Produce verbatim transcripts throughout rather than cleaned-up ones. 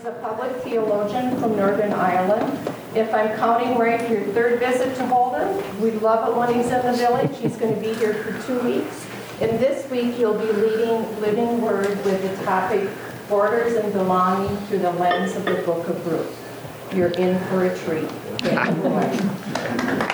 is a public theologian from Northern Ireland. If I'm counting right, your third visit to Holden. We love it when he's in the village. He's going to be here for two weeks. And this week he'll be leading Living Word with the topic Borders and Belonging through the lens of the Book of Ruth. You're in for a treat. Thank you very much.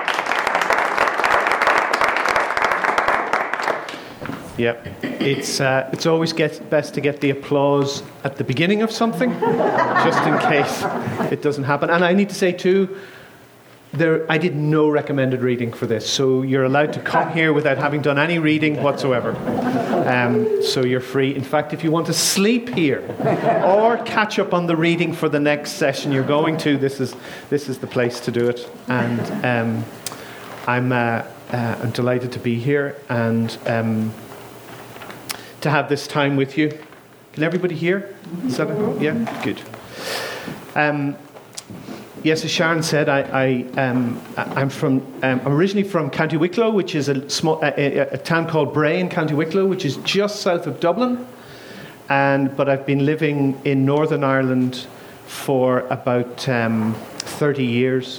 Yep, it's uh, it's always get, best to get the applause at the beginning of something, just in case it doesn't happen. And I need to say too, there I did no recommended reading for this, so you're allowed to come here without having done any reading whatsoever. Um, so you're free. In fact, if you want to sleep here or catch up on the reading for the next session you're going to, this is this is the place to do it. And um, I'm uh, uh, I'm delighted to be here and. Um, to have this time with you. Can everybody hear? Is that a, yeah? Good. Um, yes, as Sharon said, I, I, um, I'm from. Um, I'm originally from County Wicklow, which is a small a, a, a town called Bray in County Wicklow, which is just south of Dublin. And but I've been living in Northern Ireland for about um, thirty years.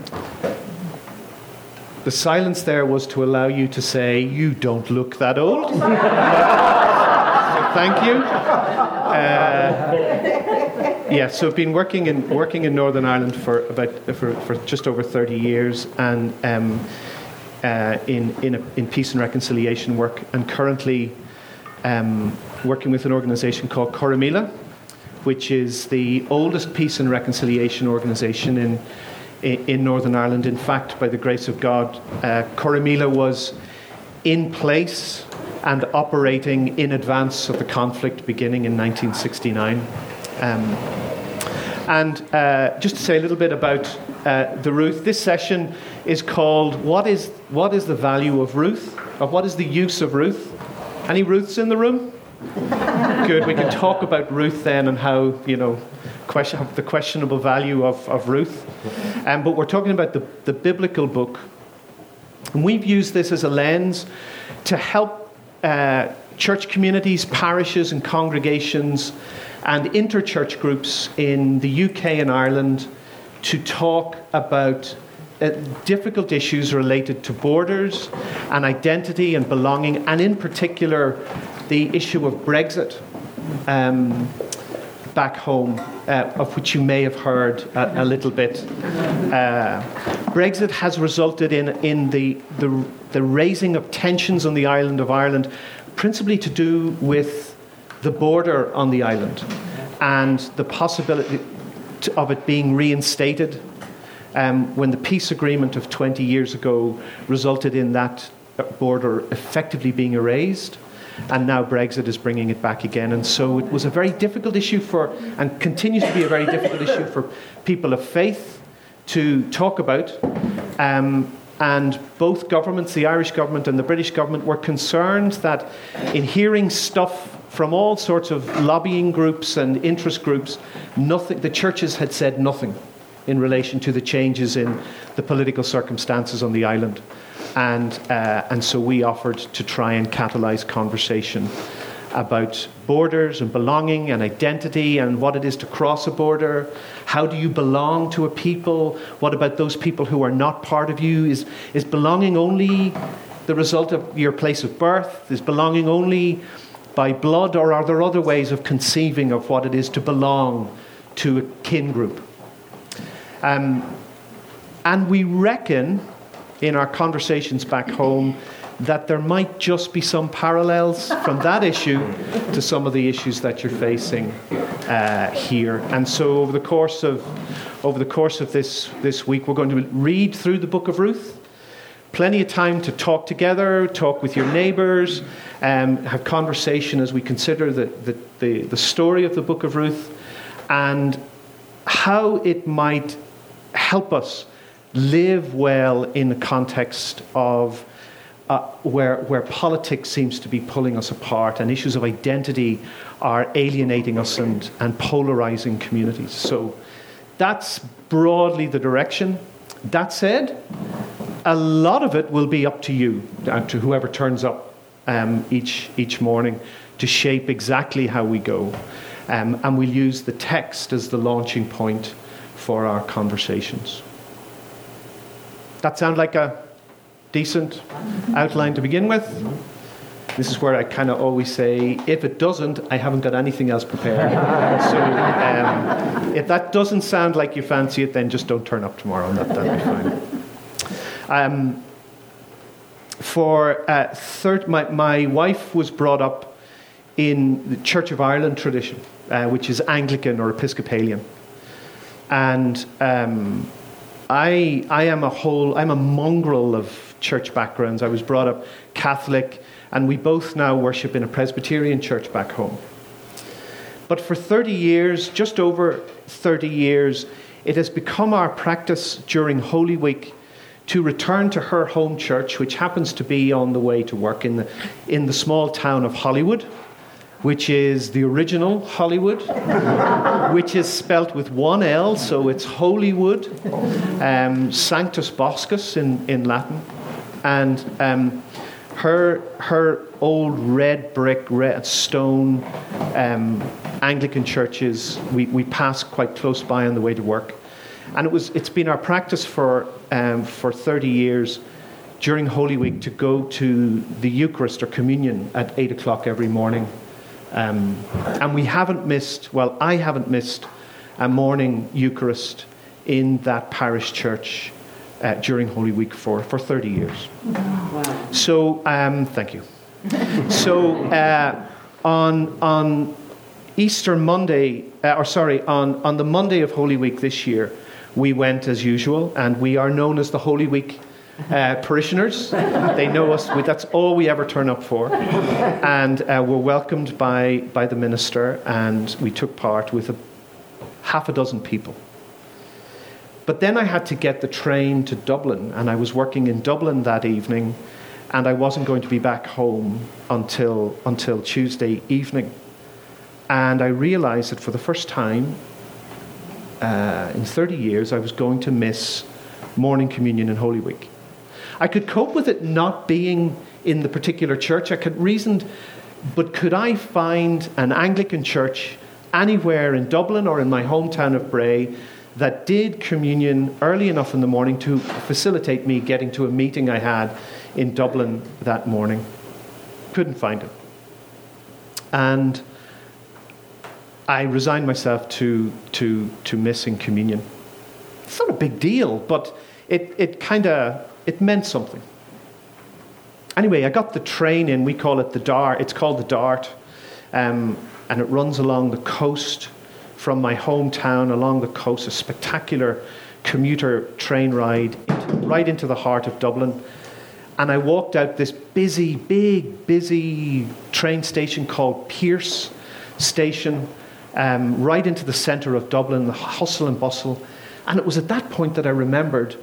The silence there was to allow you to say, "You don't look that old." Thank you. Uh, yeah, so I've been working in working in Northern Ireland for about for, for just over thirty years, and um, uh, in in, a, in peace and reconciliation work, and currently um, working with an organisation called Corrymeela, which is the oldest peace and reconciliation organisation in, in in Northern Ireland. In fact, by the grace of God, uh, Corrymeela was in place and operating in advance of the conflict beginning in nineteen sixty-nine. Um, and uh, just to say a little bit about uh, the Ruth, this session is called "What is What is the Value of Ruth?" or "What is the Use of Ruth?" Any Ruths in the room? Good. We can talk about Ruth then and how, you know, question, the questionable value of, of Ruth. Um, but we're talking about the, the biblical book. And we've used this as a lens to help Uh, church communities, parishes and congregations and interchurch groups in the U K and Ireland to talk about uh, difficult issues related to borders and identity and belonging, and in particular the issue of Brexit um, back home, uh, of which you may have heard a, a little bit. Uh, Brexit has resulted in, in the, the the raising of tensions on the island of Ireland, principally to do with the border on the island and the possibility to, of it being reinstated um, when the peace agreement of twenty years ago resulted in that border effectively being erased. And now Brexit is bringing it back again. And so it was a very difficult issue for, and continues to be a very difficult issue for people of faith to talk about. Um, and both governments, the Irish government and the British government, were concerned that in hearing stuff from all sorts of lobbying groups and interest groups, nothing, the churches had said nothing in relation to the changes in the political circumstances on the island. And uh, and so we offered to try and catalyse conversation about borders and belonging and identity and what it is to cross a border. How do you belong to a people? What about those people who are not part of you? Is is belonging only the result of your place of birth? Is belonging only by blood, or are there other ways of conceiving of what it is to belong to a kin group? Um, and we reckon, in our conversations back home, that there might just be some parallels from that issue to some of the issues that you're facing uh, here. And so over the course of over the course of this this week, we're going to read through the book of Ruth. Plenty of time to talk together, talk with your neighbours, um, have conversation as we consider the, the, the, the story of the book of Ruth and how it might help us live well in the context of uh, where where politics seems to be pulling us apart and issues of identity are alienating us and, and polarizing communities. So that's broadly the direction. That said, a lot of it will be up to you, uh, to whoever turns up um, each each morning, to shape exactly how we go. Um, and we'll use the text as the launching point for our conversations. That sound like a decent outline to begin with? This is where I kind of always say, if it doesn't, I haven't got anything else prepared. So um, if that doesn't sound like you fancy it, then just don't turn up tomorrow, and that, that'll be fine. Um, for uh, third, my, my wife was brought up in the Church of Ireland tradition, uh, which is Anglican or Episcopalian. And um, I, I am a whole, I'm a mongrel of church backgrounds. I was brought up Catholic, and we both now worship in a Presbyterian church back home. But for thirty years, just over thirty years, it has become our practice during Holy Week to return to her home church, which happens to be on the way to work in the, in the small town of Hollywood, which is the original Hollywood, which is spelt with one L, so it's Holywood, um, Sanctus Boscus in, in Latin. And um, her her old red brick, red stone um, Anglican churches, we, we pass quite close by on the way to work. And it was it's been our practice for um, for thirty years during Holy Week to go to the Eucharist or communion at eight o'clock every morning. Um, and we haven't missed, well, I haven't missed a morning Eucharist in that parish church uh, during Holy Week for, for thirty years. Wow. So, um, thank you. So, uh, on on Easter Monday, uh, or sorry, on, on the Monday of Holy Week this year, we went as usual, and we are known as the Holy Week Uh, parishioners. They know us. We, that's all we ever turn up for. And uh, we're welcomed by, by the minister, and we took part with a, half a dozen people. But then I had to get the train to Dublin, and I was working in Dublin that evening, and I wasn't going to be back home until, until Tuesday evening. And I realized that for the first time uh, in thirty years, I was going to miss morning communion in Holy Week. I could cope with it not being in the particular church. I could reason, but could I find an Anglican church anywhere in Dublin or in my hometown of Bray that did communion early enough in the morning to facilitate me getting to a meeting I had in Dublin that morning? Couldn't find it. And I resigned myself to, to, to missing communion. It's not a big deal, but it, it kind of, it meant something. Anyway, I got the train in. We call it the Dart. It's called the Dart. Um, and it runs along the coast from my hometown, along the coast, a spectacular commuter train ride into, right into the heart of Dublin. And I walked out this busy, big, busy train station called Pearse Station, um, right into the centre of Dublin, the hustle and bustle. And it was at that point that I remembered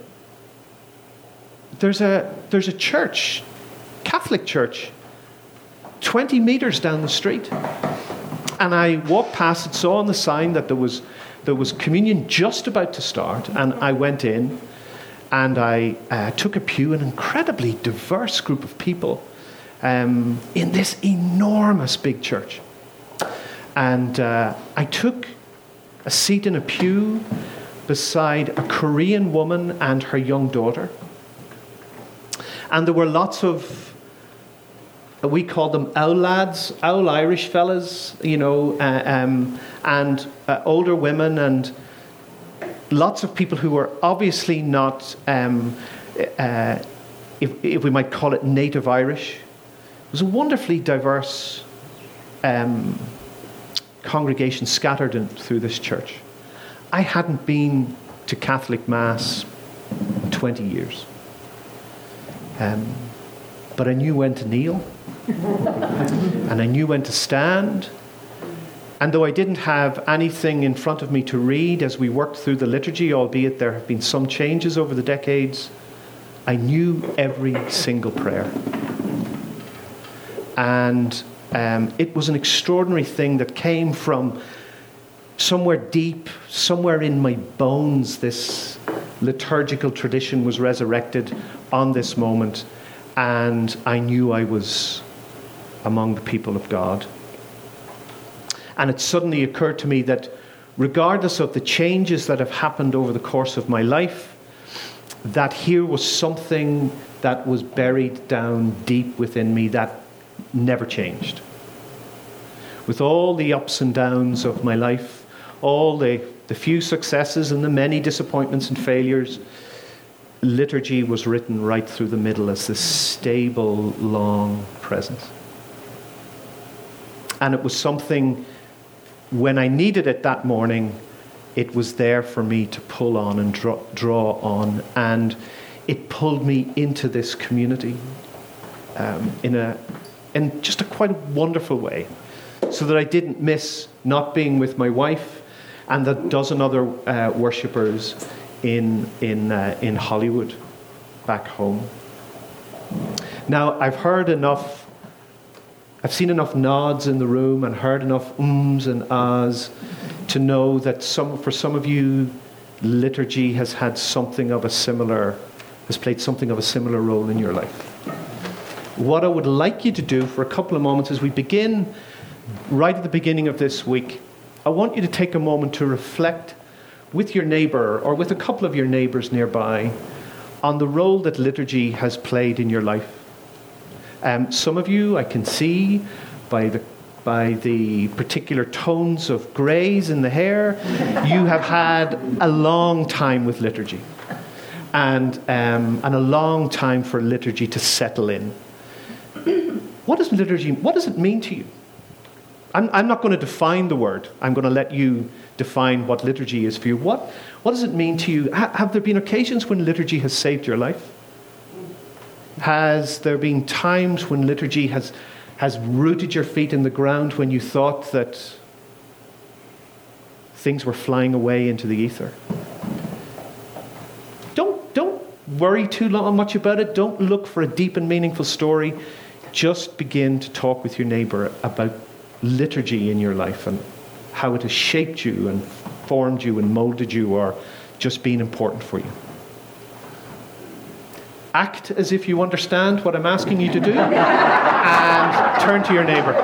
there's a there's a church, Catholic church, twenty metres down the street. And I walked past it, saw on the sign that there was there was communion just about to start, and I went in and I uh, took a pew, an incredibly diverse group of people um, in this enormous big church. And uh, I took a seat in a pew beside a Korean woman and her young daughter. And there were lots of, we called them owl lads, owl Irish fellas, you know, uh, um, and uh, older women, and lots of people who were obviously not, um, uh, if, if we might call it native Irish. It was a wonderfully diverse um, congregation scattered in, through this church. I hadn't been to Catholic Mass in twenty years. Um, but I knew when to kneel, and I knew when to stand. And though I didn't have anything in front of me to read as we worked through the liturgy, albeit there have been some changes over the decades, I knew every single prayer. And um, it was an extraordinary thing that came from somewhere deep, somewhere in my bones. This liturgical tradition was resurrected on this moment, and I knew I was among the people of God. And it suddenly occurred to me that regardless of the changes that have happened over the course of my life, that here was something that was buried down deep within me that never changed. With all the ups and downs of my life, all the, the few successes and the many disappointments and failures, liturgy was written right through the middle as this stable, long presence. And it was something, when I needed it that morning, it was there for me to pull on and draw, draw on. And it pulled me into this community um, in a in just a quite wonderful way, so that I didn't miss not being with my wife and the dozen other uh, worshippers in in uh, in Hollywood, back home. Now, I've heard enough, I've seen enough nods in the room and heard enough ums and ahs to know that some for some of you, liturgy has had something of a similar, has played something of a similar role in your life. What I would like you to do for a couple of moments as we begin, right at the beginning of this week, I want you to take a moment to reflect with your neighbour or with a couple of your neighbours nearby on the role that liturgy has played in your life. Um, some of you, I can see by the by the particular tones of greys in the hair, you have had a long time with liturgy, and um, and a long time for liturgy to settle in. What does liturgy? What does it mean to you? I'm, I'm not going to define the word. I'm going to let you define what liturgy is for you. What What does it mean to you? Ha- have there been occasions when liturgy has saved your life? Has there been times when liturgy has has rooted your feet in the ground when you thought that things were flying away into the ether? Don't don't worry too long, much about it. Don't look for a deep and meaningful story. Just begin to talk with your neighbour about liturgy in your life and how it has shaped you and formed you and molded you, or just been important for you. Act as if you understand what I'm asking you to do, and turn to your neighbour.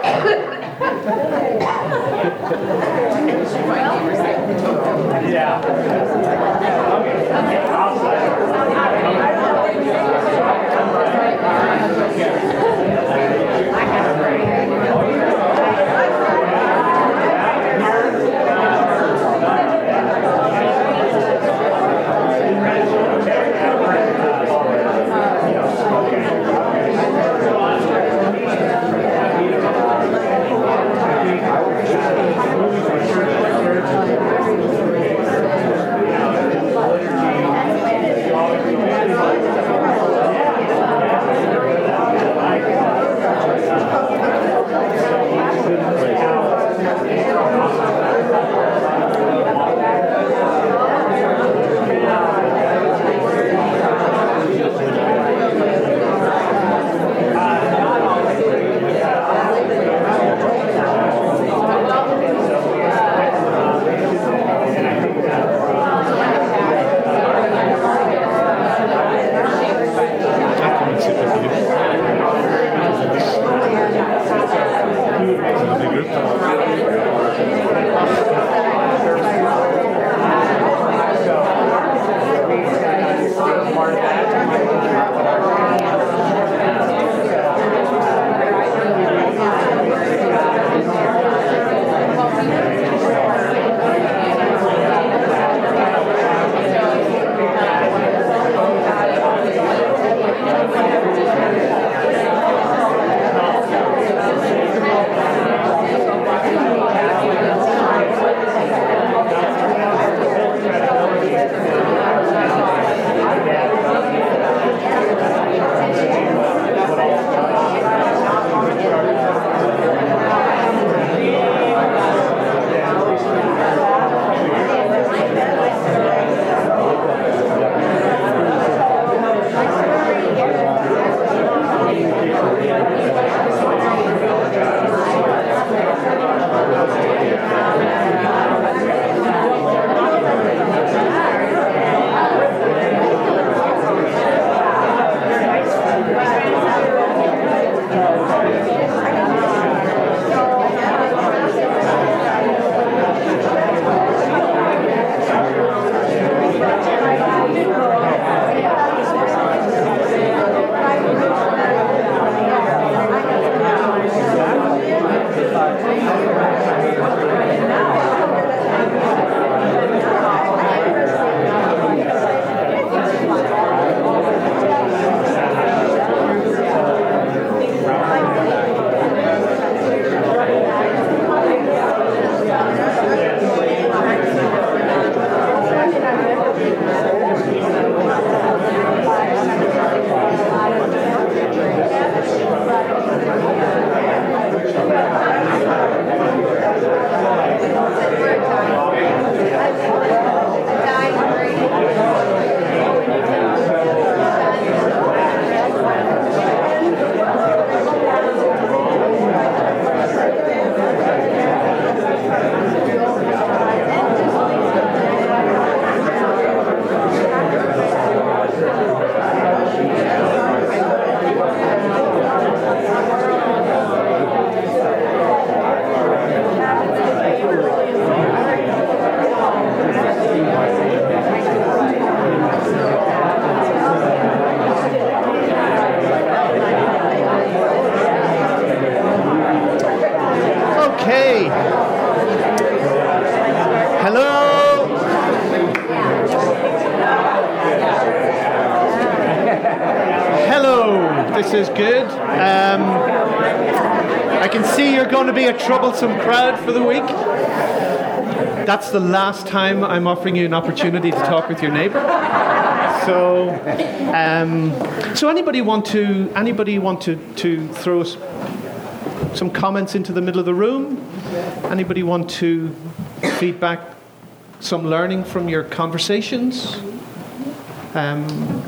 This is good. Um, I can see you're going to be a troublesome crowd for the week. That's the last time I'm offering you an opportunity to talk with your neighbour. So, um, so anybody want to anybody want to, to throw s- some comments into the middle of the room? Anybody want to feedback some learning from your conversations? Um,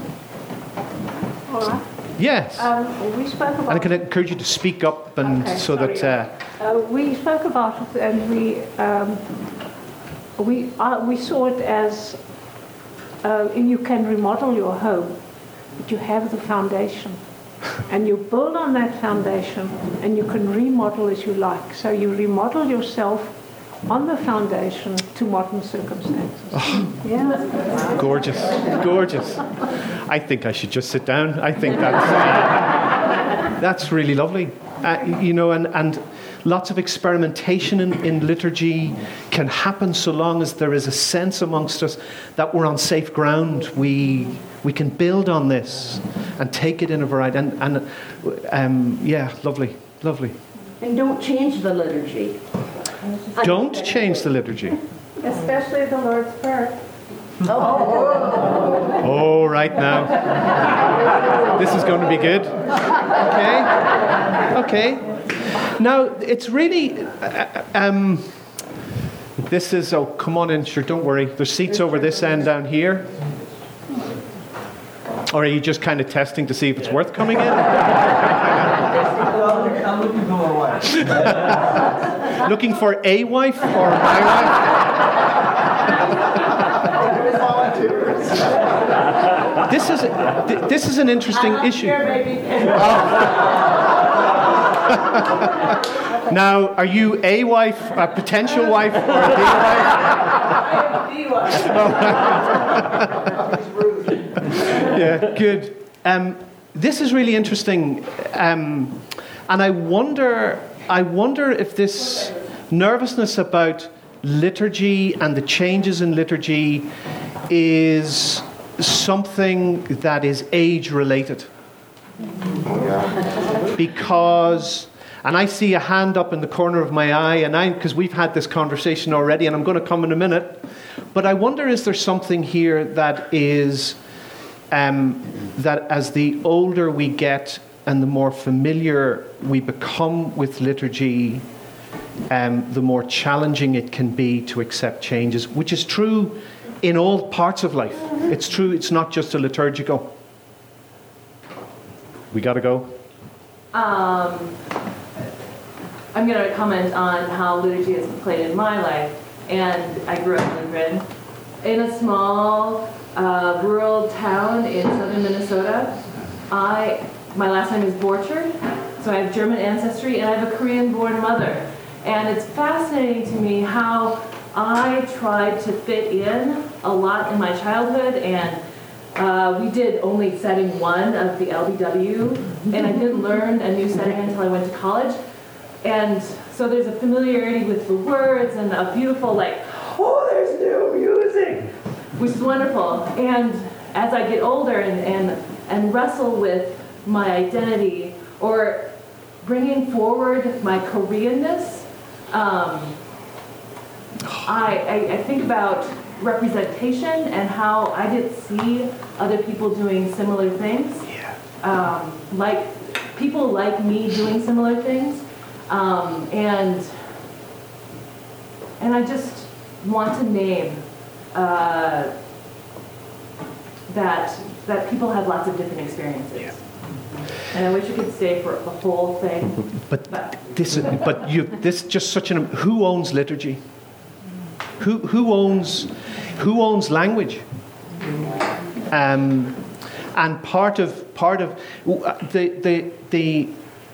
All right. yes. Um, we spoke And I about. can encourage you to speak up and Okay, so that uh, Uh, we spoke about it, and we um, we uh, we saw it as uh, you can remodel your home, but you have the foundation, and you build on that foundation, and you can remodel as you like. So you remodel yourself on the foundation to modern circumstances. Yeah. gorgeous, gorgeous. I think I should just sit down. I think that's uh, that's really lovely. Uh, you know, and, and lots of experimentation in, in liturgy can happen so long as there is a sense amongst us that we're on safe ground. We we can build on this and take it in a variety. And, and um, yeah, lovely, lovely. And don't change the liturgy. Don't change the liturgy. Especially the Lord's Prayer. Oh, right now. This is going to be good. Okay. Okay. Now, it's really... Uh, um, this is... Oh, come on in. Sure, don't worry. There's seats over this end down here. Or are you just kind of testing to see if it's worth coming in? I'm looking for my wife. Looking for a wife or my wife? This is th- this is an interesting issue. Now, are you a wife, a potential wife, or a the wife? Yeah, good. Um, this is really interesting, um, and I wonder, I wonder if this nervousness about liturgy and the changes in liturgy is something that is age-related. Because, and I see a hand up in the corner of my eye, and I, because we've had this conversation already, and I'm going to come in a minute, but I wonder, is there something here that is, um, that as the older we get and the more familiar we become with liturgy, um, the more challenging it can be to accept changes, which is true in all parts of life. It's true, it's not just a liturgical. We got to go. Um, I'm going to comment on how liturgy has played in my life. And I grew up in Lutheran, in a small uh, rural town in southern Minnesota. I, my last name is Borchard, so I have German ancestry, and I have a Korean-born mother. And it's fascinating to me how I tried to fit in a lot in my childhood, and uh, we did only setting one of the L B W, and I didn't learn a new setting until I went to college. And so there's a familiarity with the words and a beautiful, like, oh, there's new music, which is wonderful. And as I get older and, and, and wrestle with my identity or bringing forward my Koreanness, um, I, I, I think about representation and how I didn't see other people doing similar things. Yeah. Um, like people like me doing similar things. Um, and and I just want to name uh, that that people have lots of different experiences. Yeah. And I wish you could stay for the whole thing. But But this, is, but you, this just such an. Who owns liturgy? Who who owns who owns language? Um, and part of part of the the the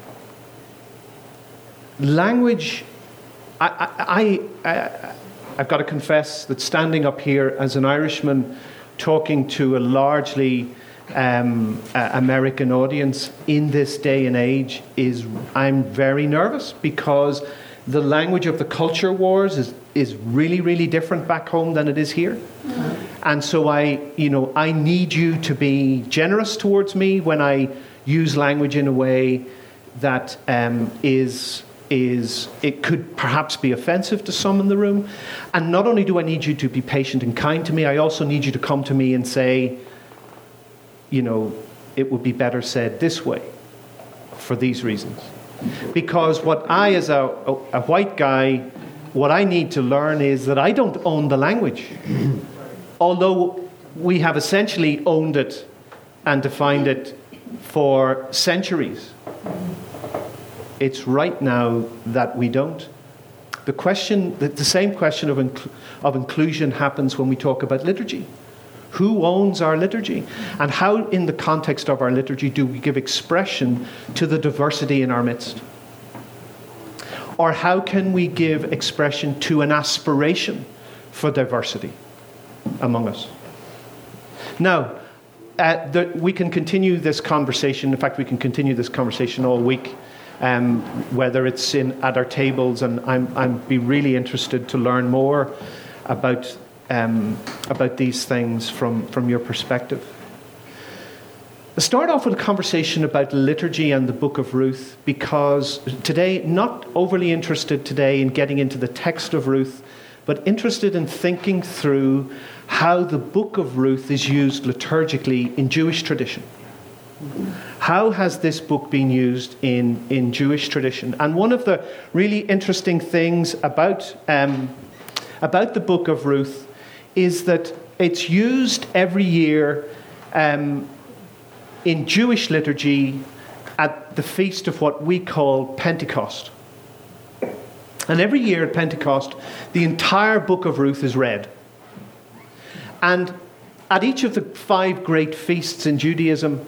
language. I I, I I've got to confess that standing up here as an Irishman, talking to a largely um, uh, American audience in this day and age is I'm very nervous because the language of the culture wars is is really really different back home than it is here. Mm-hmm. And so I you know I need you to be generous towards me when I use language in a way that um, is, is, it could perhaps be offensive to some in the room. And not only do I need you to be patient and kind to me, I also need you to come to me and say, you know, it would be better said this way for these reasons. Because what I, as a, a, a white guy, what I need to learn is that I don't own the language. Although we have essentially owned it and defined it for centuries. It's right now that we don't. The question, the, the same question of, inc- of inclusion happens when we talk about liturgy. Who owns our liturgy? And how, in the context of our liturgy, do we give expression to the diversity in our midst? Or how can we give expression to an aspiration for diversity among us? Now, uh, the, we can continue this conversation. In fact, we can continue this conversation all week, um, whether it's in at our tables. And I'm I'd be really interested to learn more about um, about these things from from your perspective. Let's start off with a conversation about liturgy and the Book of Ruth, because today, not overly interested today in getting into the text of Ruth, but interested in thinking through how the Book of Ruth is used liturgically in Jewish tradition. How has this book been used in, in Jewish tradition? And one of the really interesting things about, um, about the Book of Ruth is that it's used every year um, in Jewish liturgy at the feast of what we call Pentecost. And every year at Pentecost, the entire book of Ruth is read. And at each of the five great feasts in Judaism,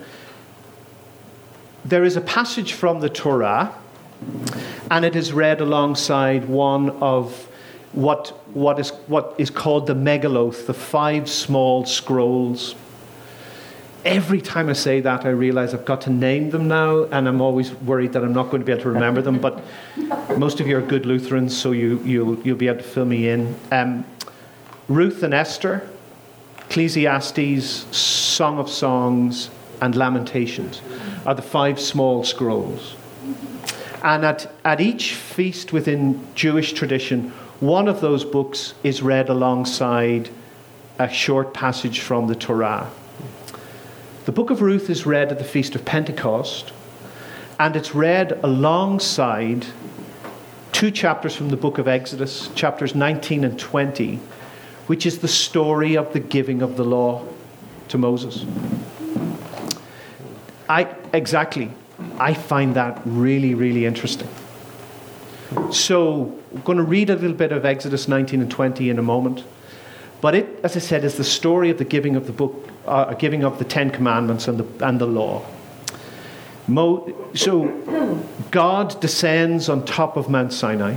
there is a passage from the Torah, and it is read alongside one of what, what, is, what is called the Megilloth, the five small scrolls. Every time I say that, I realize I've got to name them now, and I'm always worried that I'm not going to be able to remember them. But most of you are good Lutherans, so you, you'll, you'll be able to fill me in. Um, Ruth and Esther, Ecclesiastes, Song of Songs, and Lamentations are the five small scrolls. And at, at each feast within Jewish tradition, one of those books is read alongside a short passage from the Torah. The book of Ruth is read at the Feast of Pentecost, and it's read alongside two chapters from the book of Exodus, chapters nineteen and twenty, which is the story of the giving of the law to Moses. I exactly, I find that really, really interesting. So I'm going to read a little bit of Exodus nineteen and twenty in a moment. But it, as I said, is the story of the giving of the book, uh, giving of the Ten Commandments and the and the law. Mo, so God descends on top of Mount Sinai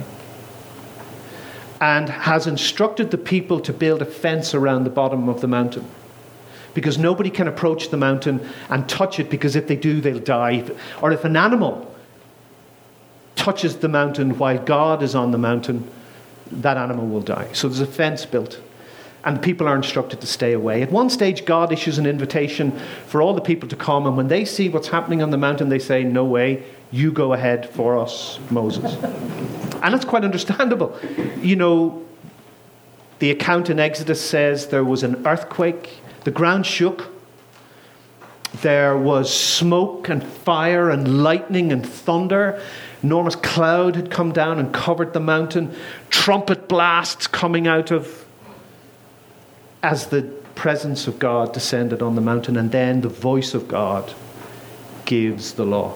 and has instructed the people to build a fence around the bottom of the mountain, because nobody can approach the mountain and touch it, because if they do, they'll die. Or if an animal touches the mountain while God is on the mountain, that animal will die. So there's a fence built. And people are instructed to stay away. At one stage, God issues an invitation for all the people to come. And when they see what's happening on the mountain, they say, no way, you go ahead for us, Moses. And it's quite understandable. You know, the account in Exodus says there was an earthquake. The ground shook. There was smoke and fire and lightning and thunder. Enormous cloud had come down and covered the mountain. Trumpet blasts coming out of as the presence of God descended on the mountain, and then the voice of God gives the law.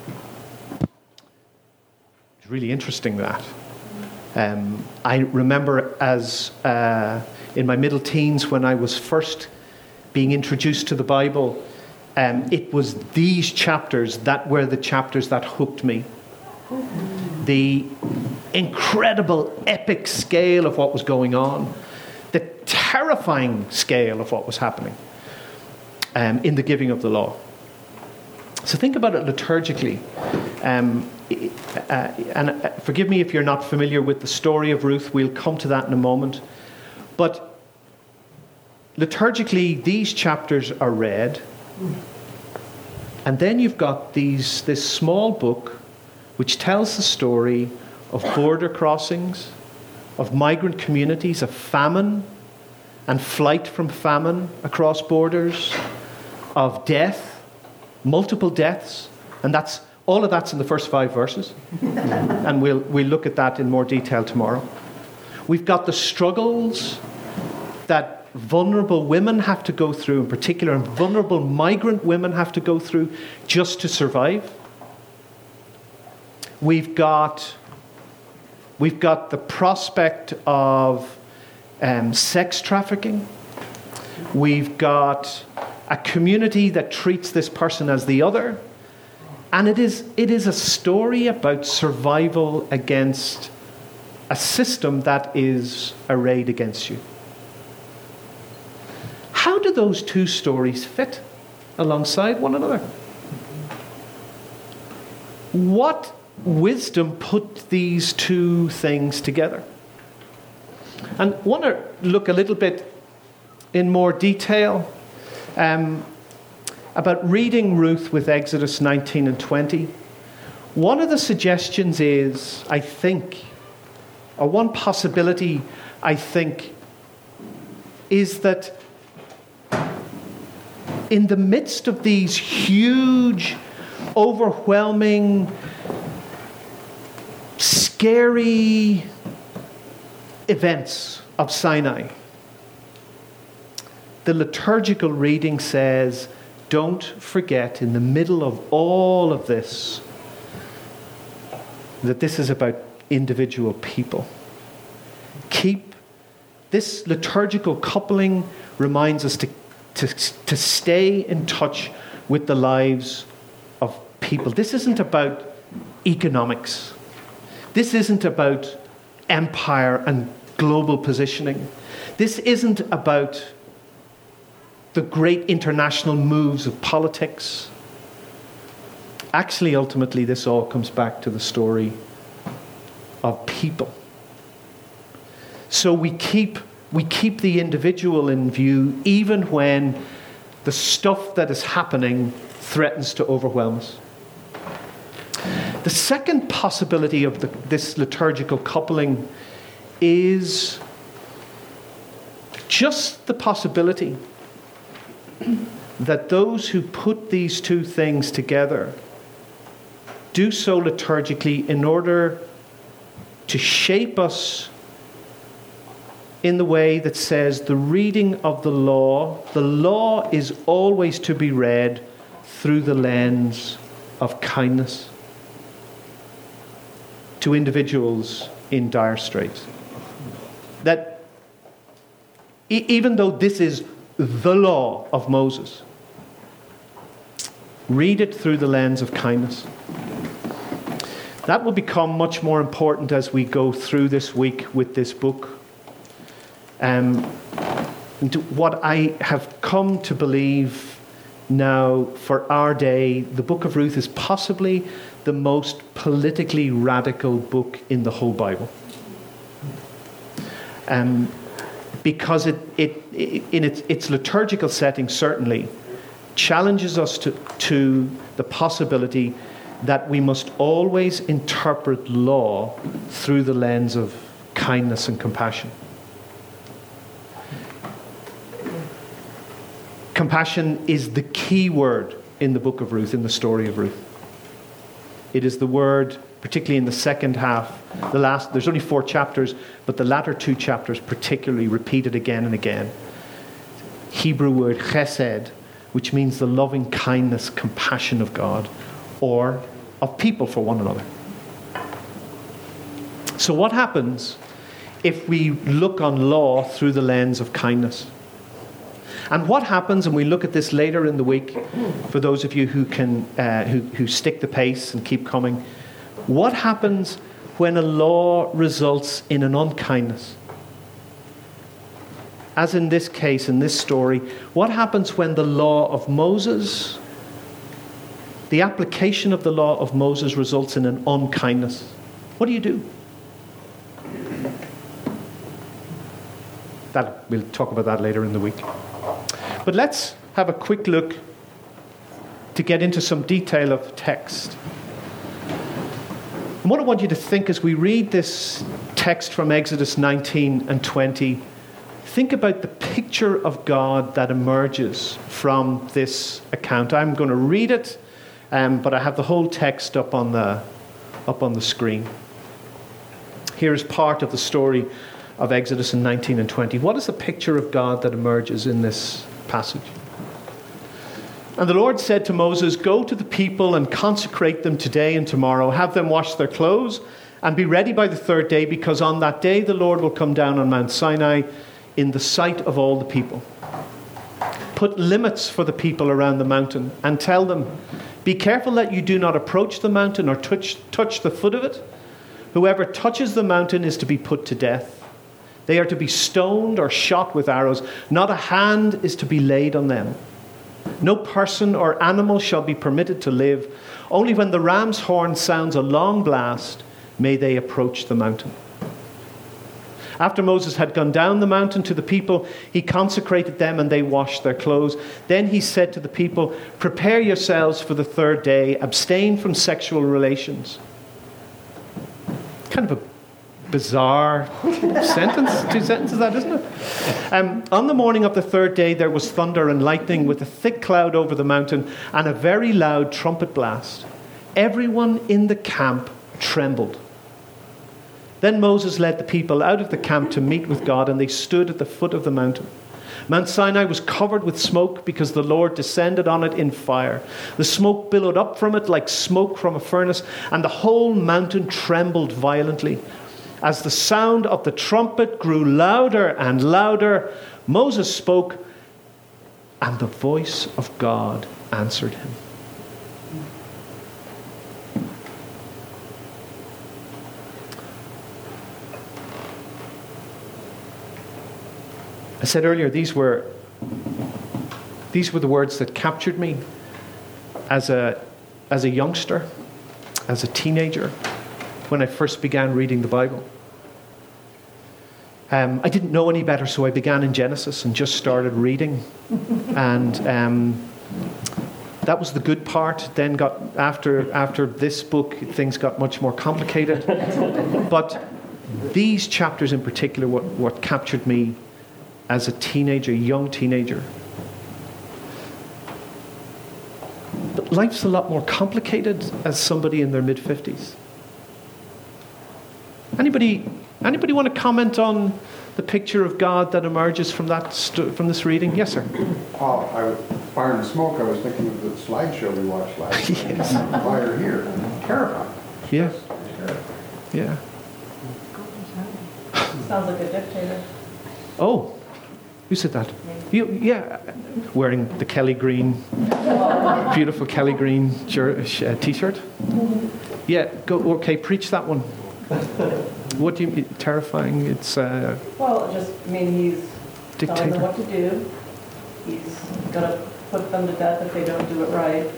It's really interesting, that. Um, I remember as uh, in my middle teens, when I was first being introduced to the Bible, um, it was these chapters that were the chapters that hooked me. The incredible epic scale of what was going on. The terrifying scale of what was happening um, in the giving of the law. So think about it liturgically. Um, uh, and uh, forgive me if you're not familiar with the story of Ruth. We'll come to that in a moment. But liturgically, these chapters are read. And then you've got these this small book which tells the story of border crossings, of migrant communities, of famine and flight from famine across borders, of death, multiple deaths, and that's all of that's in the first five verses. And we'll we'll look at that in more detail tomorrow. We've got the struggles that vulnerable women have to go through, in particular, and vulnerable migrant women have to go through just to survive. We've got we've got the prospect of um, sex trafficking. We've got a community that treats this person as the other. And it is it is a story about survival against a system that is arrayed against you. How do those two stories fit alongside one another? What wisdom put these two things together? And I want to look a little bit in more detail um, about reading Ruth with Exodus nineteen and twenty. One of the suggestions is, I think, or one possibility, I think, is that in the midst of these huge, overwhelming, scary events of Sinai, the liturgical reading says, don't forget, in the middle of all of this, that this is about individual people. Keep this liturgical coupling reminds us to, to, to stay in touch with the lives of people. This isn't about economics. This isn't about empire and global positioning. This isn't about the great international moves of politics. Actually, ultimately, this all comes back to the story of people. So we keep we keep the individual in view even when the stuff that is happening threatens to overwhelm us. The second possibility of the, this liturgical coupling is just the possibility that those who put these two things together do so liturgically in order to shape us in the way that says the reading of the law, the law is always to be read through the lens of kindness to individuals in dire straits. That e- even though this is the law of Moses, read it through the lens of kindness. That will become much more important as we go through this week with this book. Um, what I have come to believe now for our day, the book of Ruth is possibly the most politically radical book in the whole Bible. Um, because it, it, it in its, its liturgical setting certainly challenges us to, to the possibility that we must always interpret law through the lens of kindness and compassion. Compassion is the key word in the book of Ruth, in the story of Ruth. It is the word, particularly in the second half, the last, there's only four chapters, but the latter two chapters particularly repeated again and again. Hebrew word chesed, which means the loving kindness, compassion of God, or of people for one another. So what happens if we look on law through the lens of kindness? And what happens, and we look at this later in the week, for those of you who can uh, who, who stick the pace and keep coming, what happens when a law results in an unkindness? As in this case, in this story, what happens when the law of Moses, the application of the law of Moses results in an unkindness? What do you do? That, we'll talk about that later in the week. But let's have a quick look to get into some detail of text. And what I want you to think as we read this text from Exodus nineteen and twenty, think about the picture of God that emerges from this account. I'm going to read it, um, but I have the whole text up on the up on the screen. Here is part of the story of Exodus in nineteen and twenty. What is the picture of God that emerges in this passage? And the Lord said to Moses, "Go to the people and consecrate them today and tomorrow. Have them wash their clothes and be ready by the third day, because on that day the Lord will come down on Mount Sinai in the sight of all the people. Put limits for the people around the mountain and tell them, be careful that you do not approach the mountain or touch, touch the foot of it. Whoever touches the mountain is to be put to death. They are to be stoned or shot with arrows. Not a hand is to be laid on them. No person or animal shall be permitted to live. Only when the ram's horn sounds a long blast may they approach the mountain." After Moses had gone down the mountain to the people, he consecrated them and they washed their clothes. Then he said to the people, "Prepare yourselves for the third day. Abstain from sexual relations." Kind of a bizarre sentence, two sentences that, isn't it? Um, on the morning of the third day, there was thunder and lightning with a thick cloud over the mountain and a very loud trumpet blast. Everyone in the camp trembled. Then Moses led the people out of the camp to meet with God, and they stood at the foot of the mountain. Mount Sinai was covered with smoke because the Lord descended on it in fire. The smoke billowed up from it like smoke from a furnace, and the whole mountain trembled violently. As the sound of the trumpet grew louder and louder, Moses spoke, and the voice of God answered him. I said earlier, these were these were the words that captured me as a as a youngster, as a teenager, when I first began reading the Bible. Um, I didn't know any better, so I began in Genesis and just started reading. And um, that was the good part. Then got after after this book, things got much more complicated. But these chapters in particular, what, what captured me as a teenager, young teenager. But life's a lot more complicated as somebody in their mid-fifties. Anybody, anybody want to comment on the picture of God that emerges from that st- from this reading? Yes, sir. Oh, I was Fire and Smoke. I was thinking of the slideshow we watched last night. Yes. Fire here, terrifying. Yeah. Terrifying. Yeah. Sounds like a dictator. Oh, who said that? You, yeah, wearing the Kelly Green, beautiful Kelly Green jer- uh, t-shirt. Yeah, go. Okay, preach that one. What do you mean? Terrifying? It's uh, Well, just, I mean, he's telling them dictator. what to do. He's gonna put them to death if they don't do it right.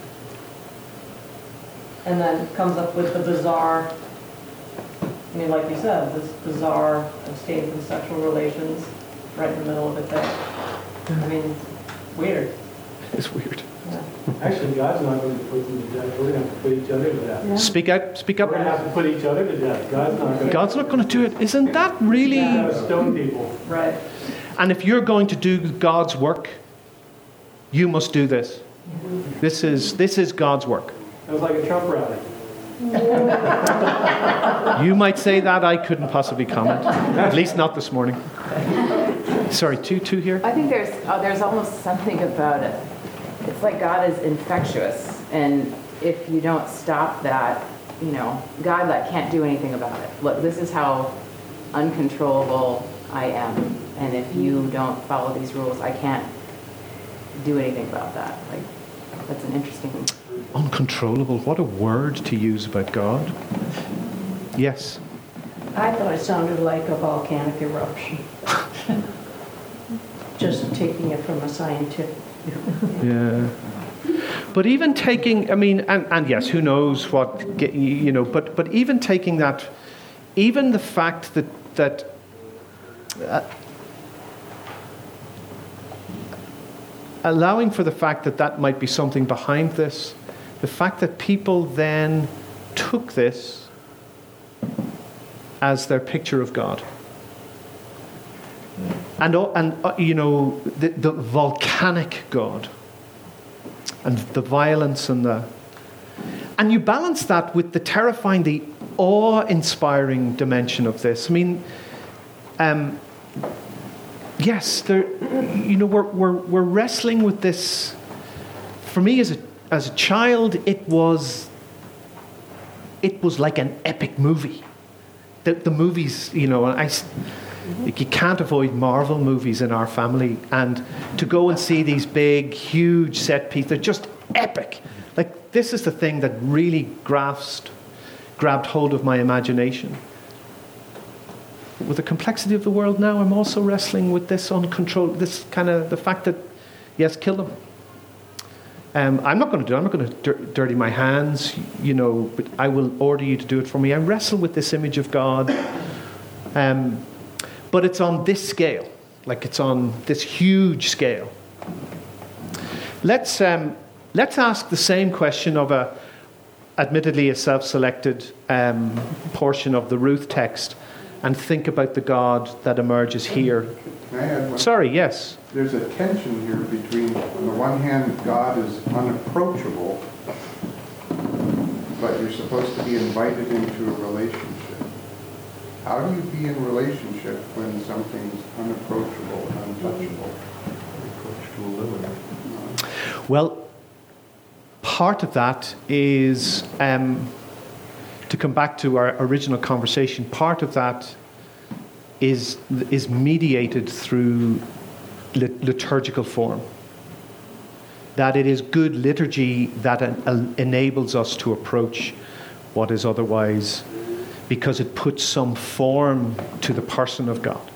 And then comes up with the bizarre, I mean, like you said, this bizarre abstain from sexual relations right in the middle of it there. I mean, weird. It's weird. Yeah. Actually, God's not going to put them to death. We're going to have to put each other to death. Speak out. Speak We're going to up. have to put each other to death. God's not going to. God's not going to do it. Isn't that really? He's going to stone people. Right. And if you're going to do God's work, you must do this. This is this is God's work. It was like a Trump rally. You might say that. I couldn't possibly comment. At least not this morning. Sorry, two two here. I think there's uh, there's almost something about it. It's like God is infectious, and if you don't stop that, you know, God like can't do anything about it. Look, this is how uncontrollable I am, and if you don't follow these rules, I can't do anything about that. Like, that's an interesting. Uncontrollable. What a word to use about God. Yes. I thought it sounded like a volcanic eruption. Just taking it from a scientific. Yeah. But even taking, I mean, and, and yes, who knows what, get- you know, but, but even taking that, even the fact that, that uh, allowing for the fact that that might be something behind this, the fact that people then took this as their picture of God. And, and uh, you know, the, the volcanic God, and the violence and the... And you balance that with the terrifying, the awe-inspiring dimension of this. I mean, um, yes, there, you know, we're, we're, we're wrestling with this. For me, as a, as a child, it was, it was like an epic movie. The, the movies, you know, I, like you can't avoid Marvel movies in our family. And to go and see these big, huge set pieces, they're just epic. Like, this is the thing that really grasped, grabbed hold of my imagination. With the complexity of the world now, I'm also wrestling with this uncontrolled, this kind of, the fact that, yes, kill them. Um, I'm not going to do it. I'm not going to dir- dirty my hands, you know, but I will order you to do it for me. I wrestle with this image of God. Um, but it's on this scale. Like, it's on this huge scale. Let's... Um, Let's ask the same question of a, admittedly a self-selected um, portion of the Ruth text, and think about the God that emerges here. Can I add one? Sorry, yes. There's a tension here between, on the one hand, God is unapproachable, but you're supposed to be invited into a relationship. How do you be in relationship when something's unapproachable, untouchable? Well, part of that is, um, to come back to our original conversation, part of that is is mediated through lit- liturgical form. That it is good liturgy that en- enables us to approach what is otherwise, because it puts some form to the person of God.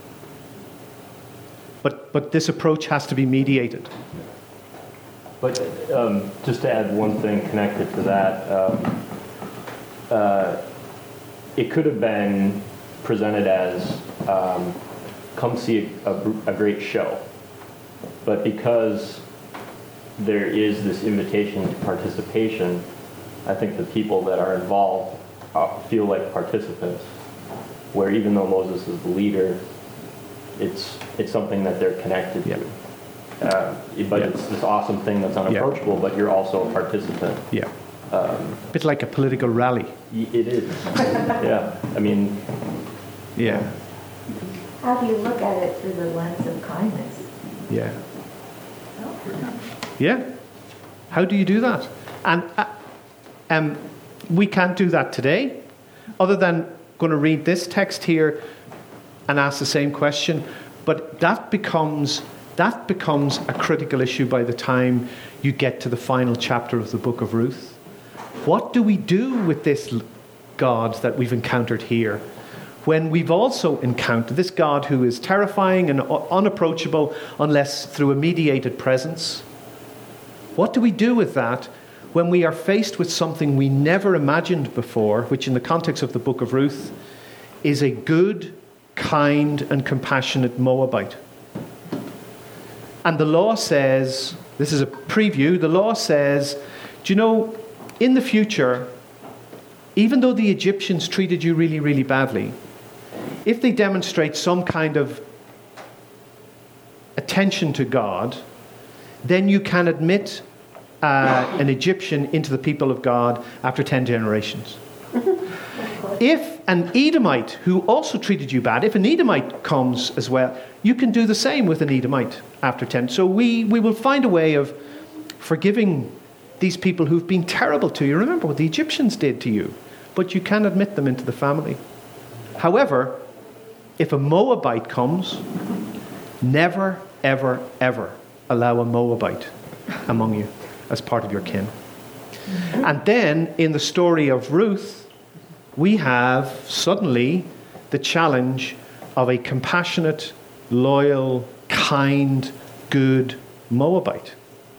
But but this approach has to be mediated. But um, just to add one thing connected to that, um, uh, it could have been presented as, um, come see a, a, a great show. But because there is this invitation to participation, I think the people that are involved uh, feel like participants, where even though Moses is the leader, it's, it's something that they're connected Yeah. to. Uh, but Yeah. it's this awesome thing that's unapproachable, but you're also a participant. Yeah. Um, A bit like a political rally. y- it is. Yeah. I mean, Yeah. How do you look at it through the lens of kindness? Yeah. Yeah. How do you do that? And uh, um, we can't do that today, other than going to read this text here and ask the same question. But that becomes that becomes a critical issue by the time you get to the final chapter of the book of Ruth. What do we do with this God that we've encountered here, when we've also encountered this God who is terrifying and unapproachable unless through a mediated presence? What do we do with that when we are faced with something we never imagined before, which in the context of the book of Ruth is a good, kind and compassionate Moabite? And the law says, this is a preview, the law says, do you know, in the future, even though the Egyptians treated you really, really badly, if they demonstrate some kind of attention to God, then you can admit uh, an Egyptian into the people of God after ten generations. If an Edomite who also treated you bad, if an Edomite comes as well, you can do the same with an Edomite after ten. So we, we will find a way of forgiving these people who've been terrible to you. Remember what the Egyptians did to you, but you can admit them into the family. However, if a Moabite comes, never, ever, ever allow a Moabite among you as part of your kin. And then in the story of Ruth, we have suddenly the challenge of a compassionate, loyal, kind, good Moabite.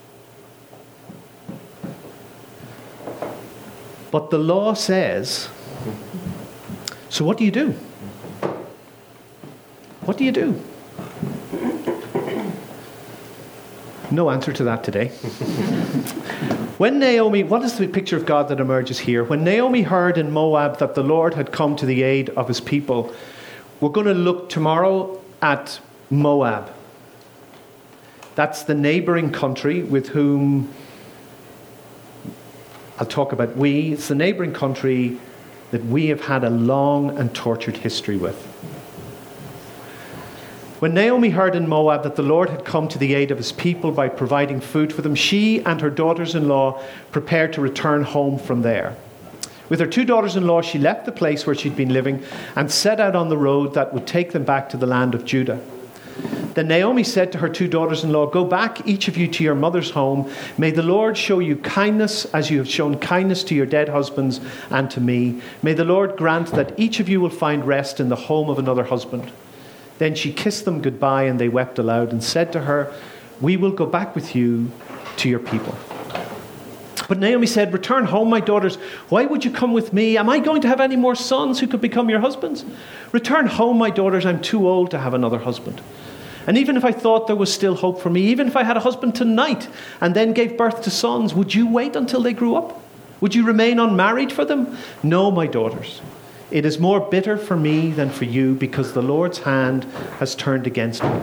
But the law says, so what do you do? What do you do? No answer to that today. When Naomi, what is the picture of God that emerges here? When Naomi heard in Moab that the Lord had come to the aid of his people, we're going to look tomorrow at Moab. That's the neighboring country with whom I'll talk about we. It's the neighboring country that we have had a long and tortured history with. When Naomi heard in Moab that the Lord had come to the aid of his people by providing food for them, she and her daughters-in-law prepared to return home from there. With her two daughters-in-law, she left the place where she'd been living and set out on the road that would take them back to the land of Judah. Then Naomi said to her two daughters-in-law, "Go back, each of you, to your mother's home. May the Lord show you kindness as you have shown kindness to your dead husbands and to me. May the Lord grant that each of you will find rest in the home of another husband." Then she kissed them goodbye, and they wept aloud and said to her, "We will go back with you to your people." But Naomi said, "Return home, my daughters. Why would you come with me? Am I going to have any more sons who could become your husbands? Return home, my daughters. I'm too old to have another husband. And even if I thought there was still hope for me, even if I had a husband tonight and then gave birth to sons, would you wait until they grew up? Would you remain unmarried for them? No, my daughters. It is more bitter for me than for you, because the Lord's hand has turned against me."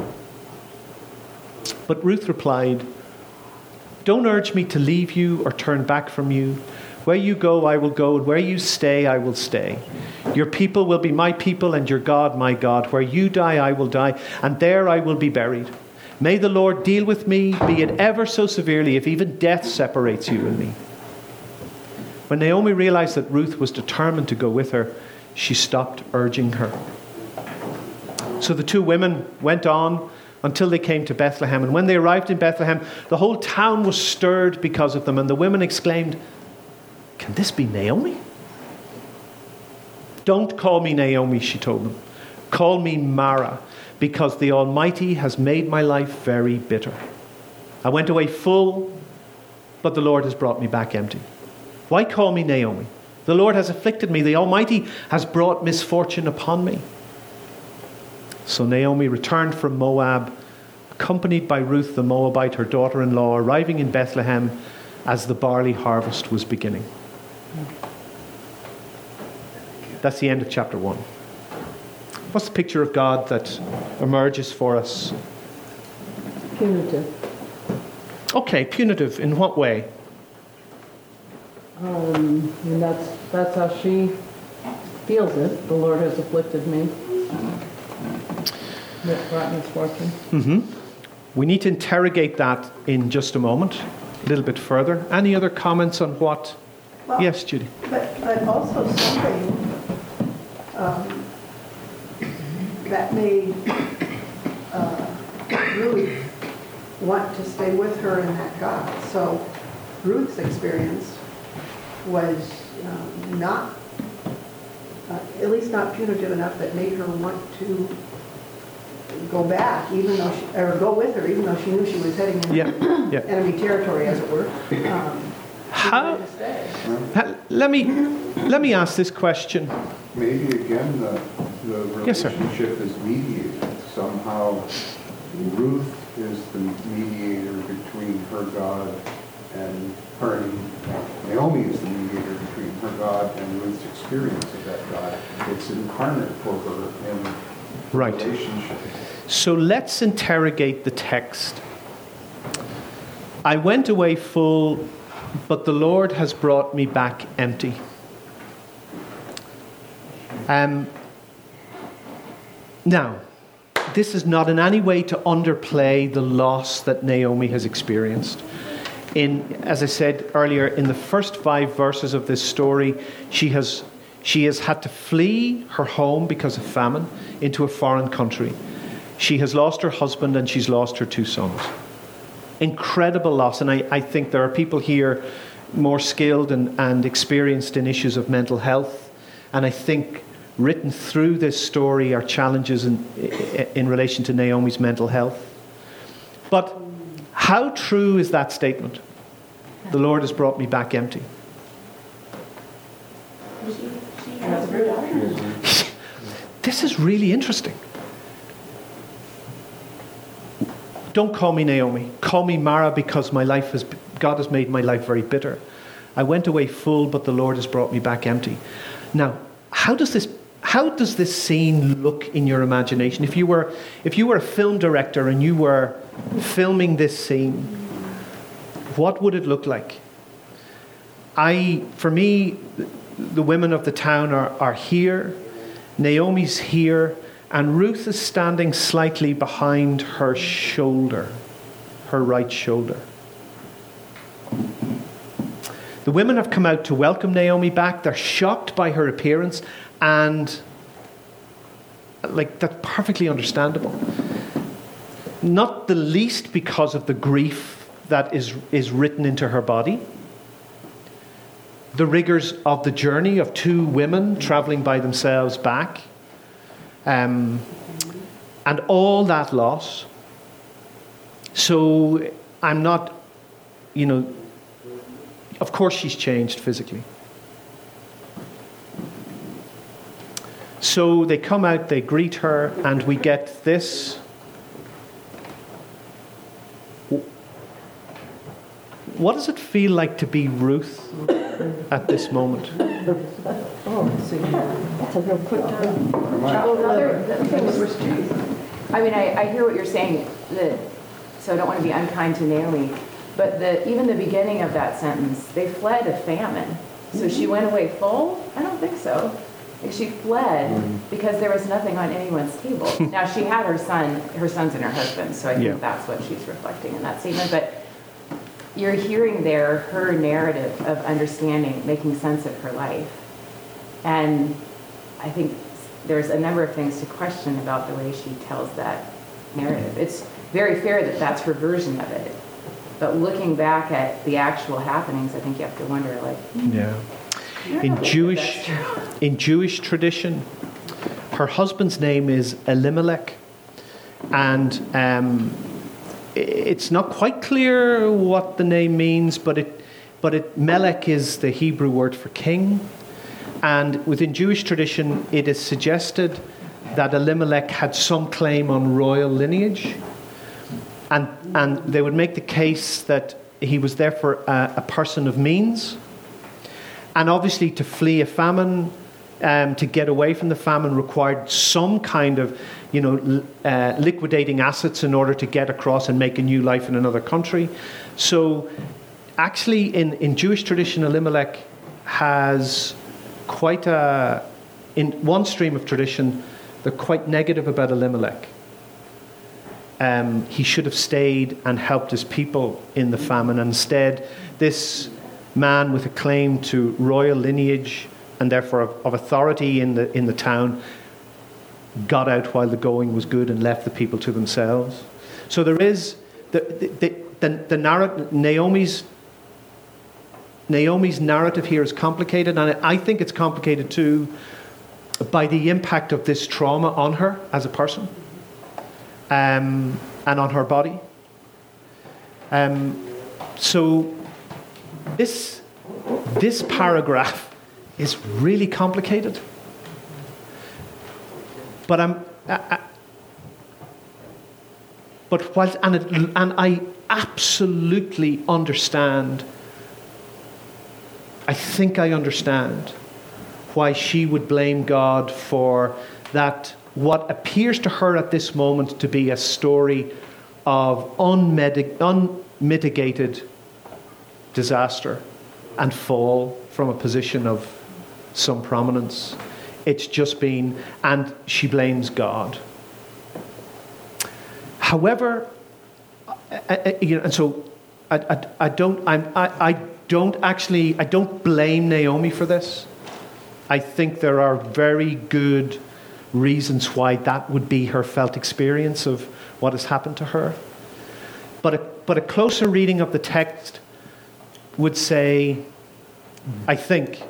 But Ruth replied, "Don't urge me to leave you or turn back from you. Where you go, I will go, and where you stay, I will stay. Your people will be my people, and your God, my God. Where you die, I will die, and there I will be buried. May the Lord deal with me, be it ever so severely, if even death separates you and me." When Naomi realized that Ruth was determined to go with her, she stopped urging her. So the two women went on until they came to Bethlehem. And when they arrived in Bethlehem, the whole town was stirred because of them. And the women exclaimed, "Can this be Naomi?" "Don't call me Naomi," she told them. "Call me Mara, because the Almighty has made my life very bitter. I went away full, but the Lord has brought me back empty. Why call me Naomi? The Lord has afflicted me. The Almighty has brought misfortune upon me." So Naomi returned from Moab, accompanied by Ruth the Moabite, her daughter-in-law, arriving in Bethlehem as the barley harvest was beginning. That's the end of chapter one. What's the picture of God that emerges for us? Punitive. Okay, punitive. In what way? Um, and that's, that's how she feels it. The Lord has afflicted me. That brought misfortune. Mm-hmm. We need to interrogate that in just a moment, a little bit further. Any other comments on what? Well, Yes, Judy. But, but also something um, that made uh, Ruth want to stay with her in that God. So Ruth's experience was um, not, uh, at least not punitive enough that made her want to go back, even though she, or go with her, even though she knew she was heading into Yeah, yeah. enemy territory, as it were. Um, she How? wanted to stay. Ha- Let me let me ask this question. Maybe again, the, the Yes, sir. relationship is mediated. Somehow Ruth is the mediator between her God and her, and Naomi is the mediator between her God and Ruth's experience of that God. It's incarnate for her in Right. relationship. So let's interrogate the text. I went away full, but the Lord has brought me back empty. Um, now, this is not in any way to underplay the loss that Naomi has experienced. In, as I said earlier, in the first five verses of this story, she has she has had to flee her home because of famine into a foreign country. She has lost her husband and she's lost her two sons. Incredible loss. And I, I think there are people here more skilled and, and experienced in issues of mental health. And I think written through this story are challenges in, in relation to Naomi's mental health. But how true is that statement? The Lord has brought me back empty. This is really interesting. Don't call me Naomi. Call me Mara, because my life has, God has made my life very bitter. I went away full, but the Lord has brought me back empty. Now, how does this how does this scene look in your imagination? If you were if you were a film director and you were filming this scene, what would it look like? I, for me, the women of the town are, are here, Naomi's here, and Ruth is standing slightly behind her shoulder, her right shoulder. The women have come out to welcome Naomi back. They're shocked by her appearance, and like, that's perfectly understandable. Not the least because of the grief that is, is written into her body. The rigors of the journey of two women traveling by themselves back. Um, and all that loss. So I'm not, you know, of course she's changed physically. So they come out, they greet her, and we get this. What does it feel like to be Ruth at this moment? Oh, let's see here. That's a real quick time. Well, another the thing was, I mean, I, I hear what you're saying, that, so I don't want to be unkind to Naomi, but the, even the beginning of that sentence, they fled a famine. So she went away full? I don't think so. Like, she fled because there was nothing on anyone's table. Now, she had her son, her sons and her husband, so I think Yeah. that's what she's reflecting in that statement. But you're hearing there her narrative of understanding, making sense of her life. And I think there's a number of things to question about the way she tells that narrative. It's very fair that that's her version of it. But looking back at the actual happenings, I think you have to wonder, like, Yeah. In Jewish, in Jewish tradition, her husband's name is Elimelech, and um, it's not quite clear what the name means, but it, but it, Melech is the Hebrew word for king, and within Jewish tradition, it is suggested that Elimelech had some claim on royal lineage, and and they would make the case that he was therefore a, a person of means. And obviously to flee a famine, um, to get away from the famine required some kind of, you know, uh, liquidating assets in order to get across and make a new life in another country. So actually in, in Jewish tradition, Elimelech has quite a, in one stream of tradition, they're quite negative about Elimelech. Um, he should have stayed and helped his people in the famine. Instead, this man with a claim to royal lineage and therefore of, of authority in the in the town got out while the going was good and left the people to themselves. So there is the the the, the narrative. Naomi's Naomi's narrative here is complicated, and I think it's complicated too by the impact of this trauma on her as a person, um, and on her body. Um, so. This, this paragraph is really complicated. But I'm, I, I, but whilst, and, it, and I absolutely understand, I think I understand why she would blame God for that, what appears to her at this moment to be a story of unmedi- unmitigated disaster and fall from a position of some prominence. It's just been, and she blames God. However, I, I, you know, and so I, I, I don't, I'm, I, I don't actually, I don't blame Naomi for this. I think there are very good reasons why that would be her felt experience of what has happened to her. But a, but a closer reading of the text would say, I think,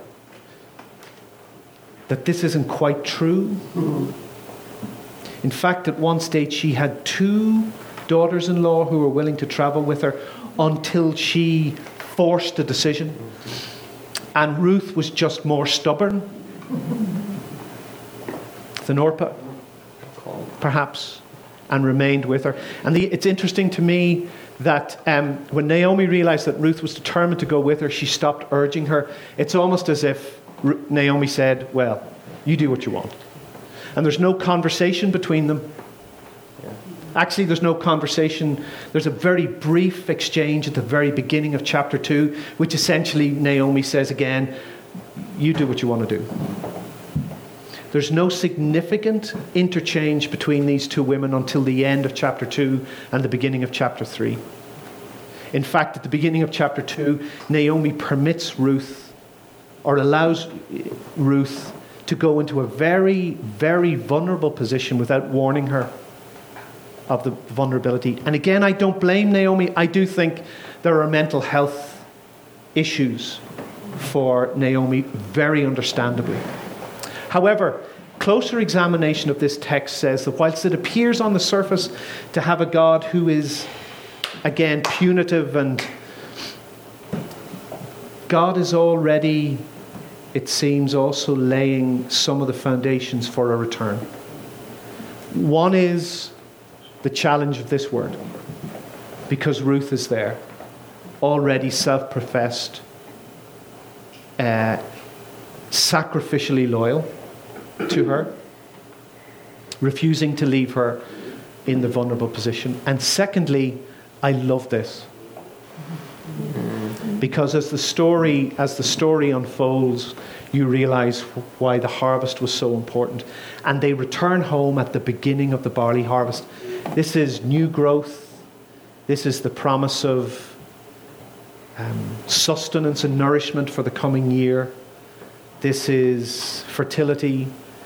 that this isn't quite true. In fact, at one stage she had two daughters-in-law who were willing to travel with her until she forced a decision. And Ruth was just more stubborn than Orpah, perhaps. and remained with her. And the, it's interesting to me that um, when Naomi realized that Ruth was determined to go with her, she stopped urging her. It's almost as if Ru- Naomi said, well, you do what you want. And there's no conversation between them. Actually, there's no conversation. There's a very brief exchange at the very beginning of chapter two, which essentially Naomi says again, you do what you want to do. There's no significant interchange between these two women until the end of chapter two and the beginning of chapter three. In fact, at the beginning of chapter two, Naomi permits Ruth, or allows Ruth, to go into a very, very vulnerable position without warning her of the vulnerability. And again, I don't blame Naomi. I do think there are mental health issues for Naomi, very understandably. However, closer examination of this text says that whilst it appears on the surface to have a God who is, again, punitive, and God is already, it seems, also laying some of the foundations for a return. One is the challenge of this word, because Ruth is there, already self-professed, uh, sacrificially loyal to her, refusing to leave her in the vulnerable position. And secondly, I love this, because as the story as the story unfolds, you realize why the harvest was so important. And they return home at the beginning of the barley harvest. This is new growth. This is the promise of um, sustenance and nourishment for the coming year. This is fertility.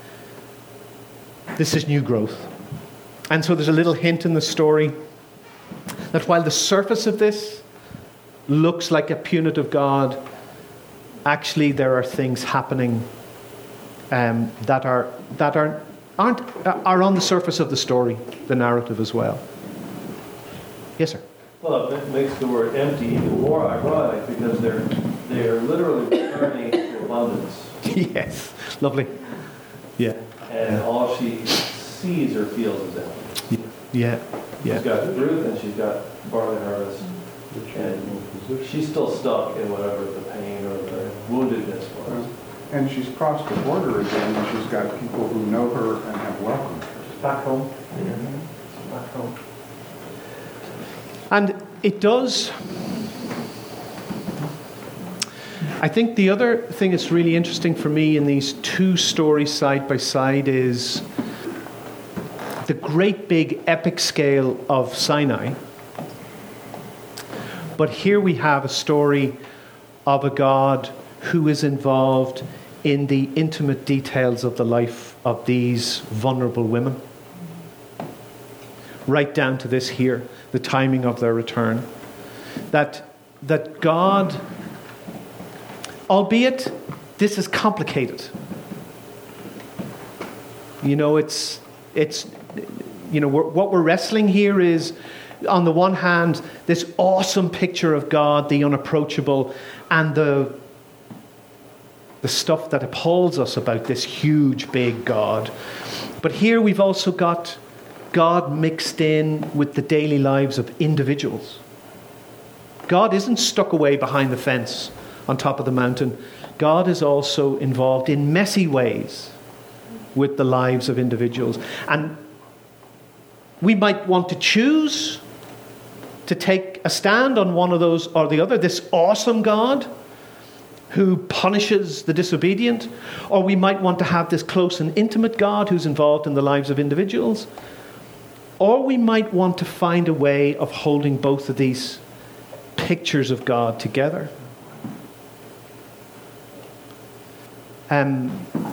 This is new growth. And so there's a little hint in the story that while the surface of this looks like a punitive God, actually there are things happening um, that are that are aren't are on the surface of the story, the narrative as well. Yes, sir. Well, it makes the word empty even more ironic, because they're they're literally returning to abundance. Yes, lovely. Yeah. And all she sees or feels is empty. Yeah, yeah. She's got Ruth and she's got barley harvest, and she's still stuck in whatever the pain or the woundedness was. And she's crossed the border again, and she's got people who know her and have welcomed her. Back home. Yeah. Back home. And it does. I think the other thing that's really interesting for me in these two stories side by side is the great big epic scale of Sinai. But here we have a story of a God who is involved in the intimate details of the life of these vulnerable women. Right down to this here, the timing of their return. That, that God, albeit this is complicated. You know, it's, it's you know, we're, what we're wrestling here is, on the one hand, this awesome picture of God, the unapproachable, and the the stuff that appalls us about this huge, big God. But here we've also got God mixed in with the daily lives of individuals. God isn't stuck away behind the fence on top of the mountain. God is also involved in messy ways with the lives of individuals. And we might want to choose to take a stand on one of those or the other, this awesome God who punishes the disobedient, or we might want to have this close and intimate God who's involved in the lives of individuals, or we might want to find a way of holding both of these pictures of God together. Um,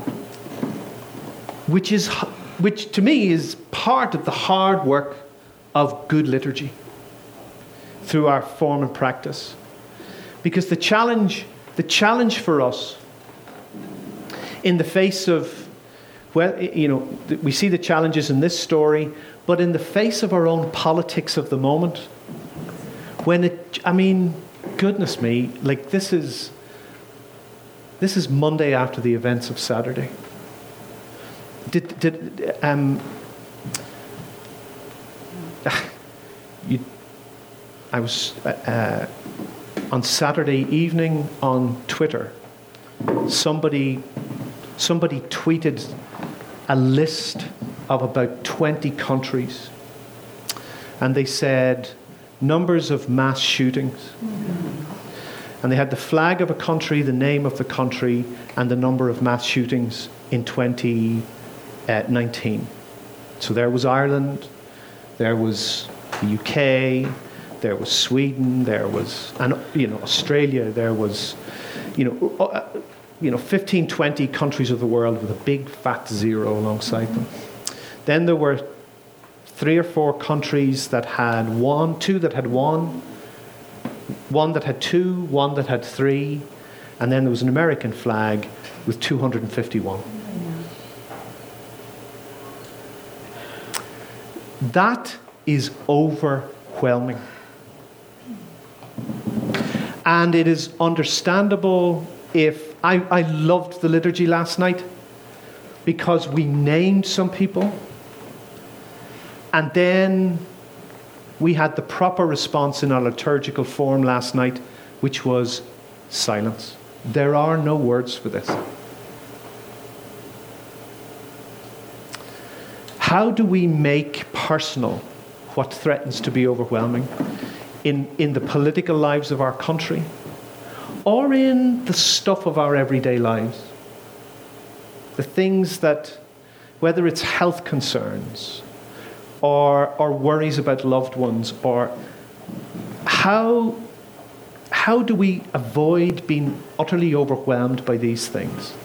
which is, which to me is part of the hard work of good liturgy through our form and practice. Because the challenge, the challenge for us in the face of, well, you know, we see the challenges in this story, but in the face of our own politics of the moment, when it, I mean, goodness me, like this is, this is Monday after the events of Saturday. Did, did, um, you, I was uh, uh, on Saturday evening on Twitter. Somebody, somebody tweeted a list of about twenty countries, and they said numbers of mass shootings. And they had the flag of a country, the name of the country, and the number of mass shootings in twenty nineteen. So there was Ireland, there was the U K, there was Sweden, there was, and you know, Australia, there was, you know, uh, you know, fifteen, twenty countries of the world with a big fat zero alongside them. Then there were three or four countries that had one, two that had one, one that had two, one that had three, and then there was an American flag with two hundred fifty-one. That is overwhelming. And it is understandable if... I, I loved the liturgy last night because we named some people, and then we had the proper response in our liturgical form last night, which was silence. There are no words for this. How do we make personal what threatens to be overwhelming in, in the political lives of our country or in the stuff of our everyday lives? The things that, whether it's health concerns or, or worries about loved ones, or how, how do we avoid being utterly overwhelmed by these things?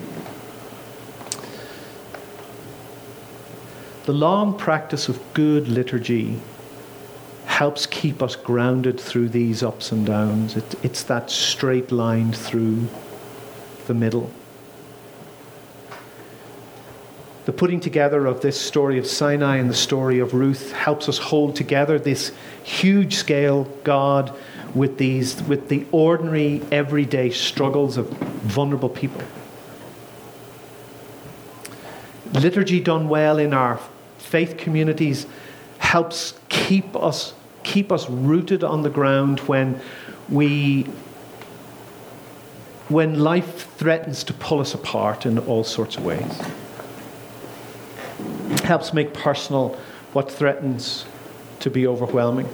The long practice of good liturgy helps keep us grounded through these ups and downs. It, it's that straight line through the middle. The putting together of this story of Sinai and the story of Ruth helps us hold together this huge scale God with these, with the ordinary, everyday struggles of vulnerable people. Liturgy done well in our faith communities helps keep us keep us rooted on the ground when we when life threatens to pull us apart in all sorts of ways. It helps make personal what threatens to be overwhelming.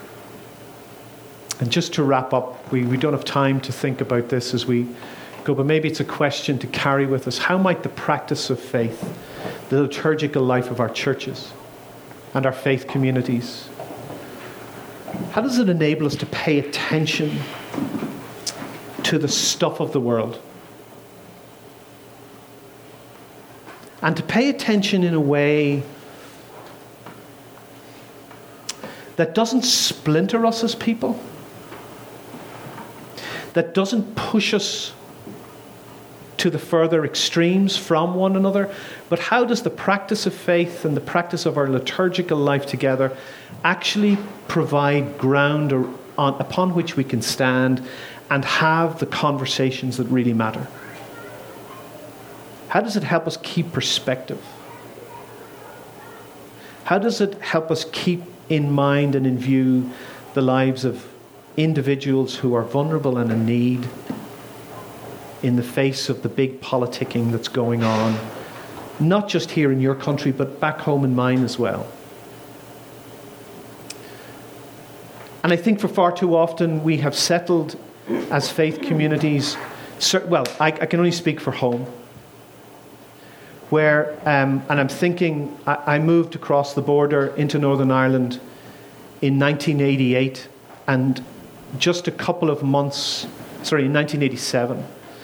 And just to wrap up, we, we don't have time to think about this as we go, but maybe it's a question to carry with us. How might the practice of faith, the liturgical life of our churches and our faith communities, how does it enable us to pay attention to the stuff of the world? And to pay attention in a way that doesn't splinter us as people, that doesn't push us to the further extremes from one another, but how does the practice of faith and the practice of our liturgical life together actually provide ground or on, upon which we can stand and have the conversations that really matter? How does it help us keep perspective? How does it help us keep in mind and in view the lives of individuals who are vulnerable and in need in the face of the big politicking that's going on, not just here in your country, but back home in mine as well? And I think for far too often we have settled as faith communities, well, I, I can only speak for home, where, um, and I'm thinking, I, I moved across the border into Northern Ireland in nineteen eighty-eight, and just a couple of months, sorry, in nineteen eighty-seven.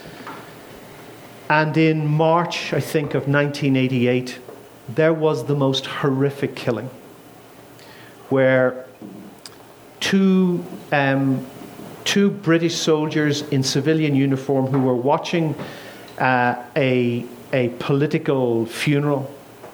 And in March, I think, of nineteen eighty-eight, there was the most horrific killing, where two, um, two British soldiers in civilian uniform who were watching uh, a, a political funeral,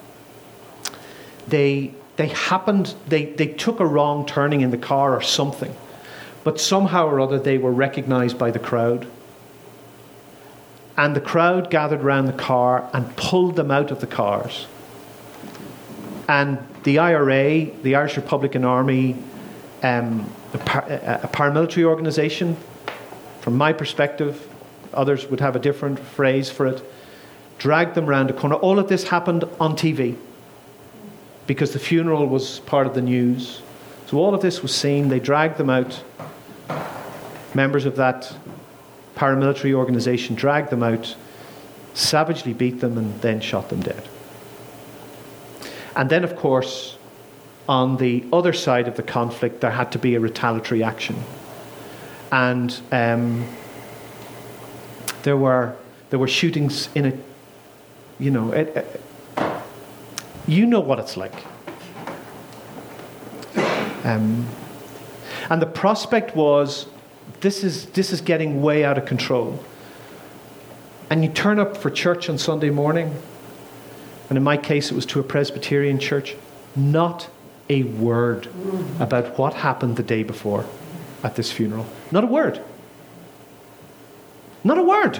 they, they happened, they, they took a wrong turning in the car or something, but somehow or other they were recognized by the crowd. And the crowd gathered around the car and pulled them out of the cars. And the I R A, the Irish Republican Army, um, a, par- a a paramilitary organization. From my perspective, others would have a different phrase for it. Dragged them round a corner. All of this happened on T V because the funeral was part of the news. So all of this was seen. They dragged them out. Members of that paramilitary organization dragged them out, savagely beat them, and then shot them dead. And then, of course, on the other side of the conflict, there had to be a retaliatory action. And um, there were there were shootings in it. You know, it, it, you know what it's like. Um, and the prospect was, this is this is getting way out of control. And you turn up for church on Sunday morning, and in my case, it was to a Presbyterian church. Not a word about what happened the day before at this funeral. Not a word. Not a word.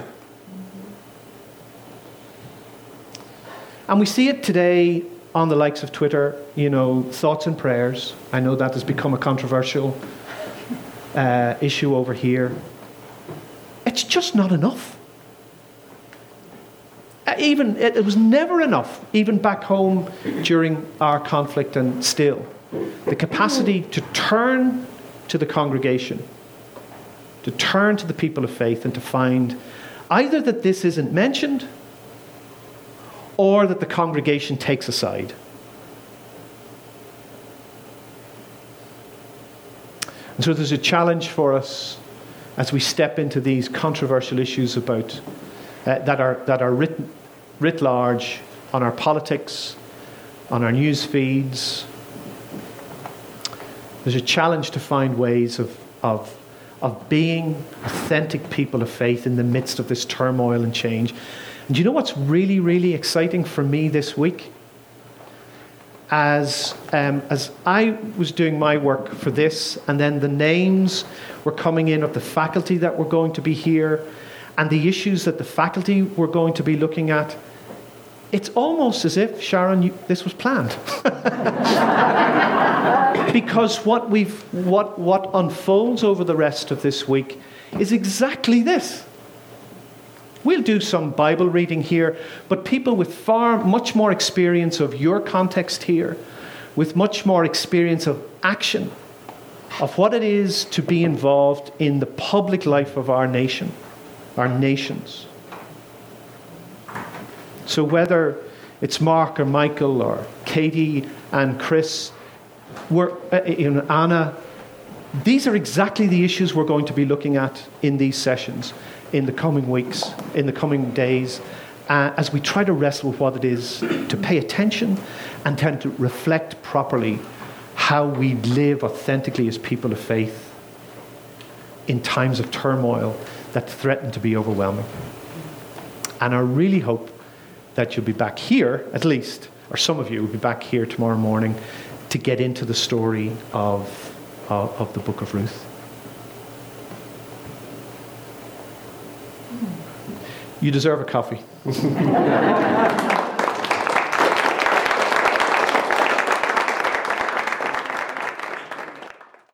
And we see it today on the likes of Twitter, you know, thoughts and prayers. I know that has become a controversial uh, issue over here. It's just not enough. Uh, even it, it was never enough, even back home during our conflict, and still. The capacity to turn to the congregation, to turn to the people of faith, and to find either that this isn't mentioned or that the congregation takes a side. And so there's a challenge for us as we step into these controversial issues about uh, that are that are writ, writ large on our politics, on our news feeds. There's a challenge to find ways of, of, of being authentic people of faith in the midst of this turmoil and change. And do you know what's really, really exciting for me this week? As, um, as I was doing my work for this, and then the names were coming in of the faculty that were going to be here, and the issues that the faculty were going to be looking at, it's almost as if, Sharon, you, this was planned. Because what we've what what unfolds over the rest of this week is exactly this. We'll do some Bible reading here, but people with far much more experience of your context here, with much more experience of action, of what it is to be involved in the public life of our nation, our nations. So whether it's Mark or Michael or Katie and Chris, we're, uh, you know, Anna, these are exactly the issues we're going to be looking at in these sessions in the coming weeks, in the coming days, uh, as we try to wrestle with what it is to pay attention and tend to reflect properly how we live authentically as people of faith in times of turmoil that threaten to be overwhelming. And I really hope that you'll be back here, at least, or some of you will be back here tomorrow morning to get into the story of, uh, of the book of Ruth. You deserve a coffee.